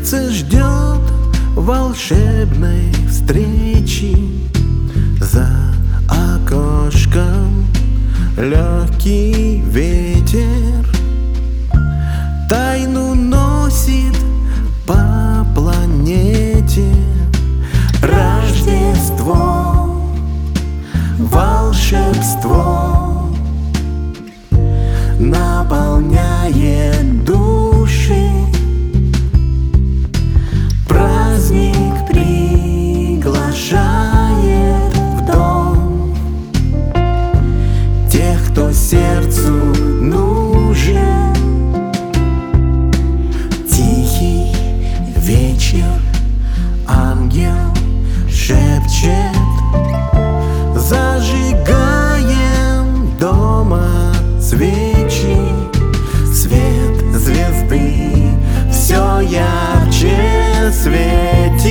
Сердце ждет волшебной встречи. За окошком легкий ветер тайну носит по планете. Рождество, волшебство наполняет души. Праздник приглашает в дом тех, кто сердцу нужен. Тихий вечер, ангел шепчет: зажигаем дома свечи. Свет звезды все ярче светит.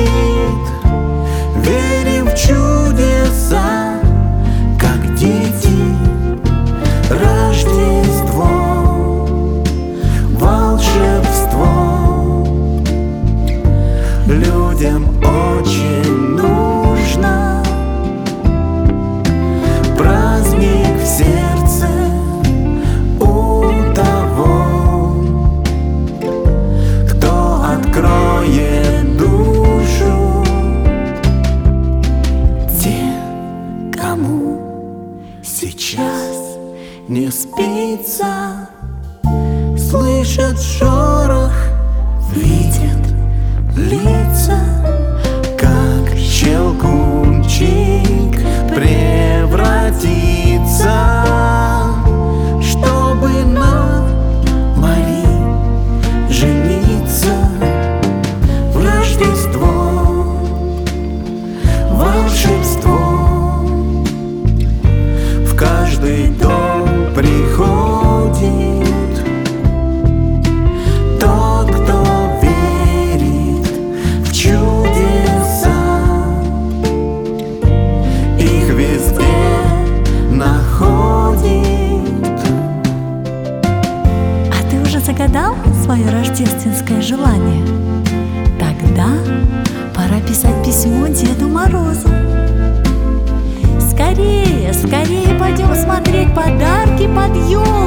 Верим в чудеса, как дети. Рождество, волшебство людям очень нужно. Праздник в сердце у того, кто откроет душу. Те, кому сейчас не спится, слышат шорох, видят лица, как щелкунчик превратится, чтобы на Марии жениться. В Рождество, волшебство в каждый дом приходит. Тот, кто верит в чудеса, их везде находит. А ты уже загадал свое рождественское желание? Тогда пора писать письмо Деду Морозу. Скорее, скорее пойдем смотреть подарки под елку.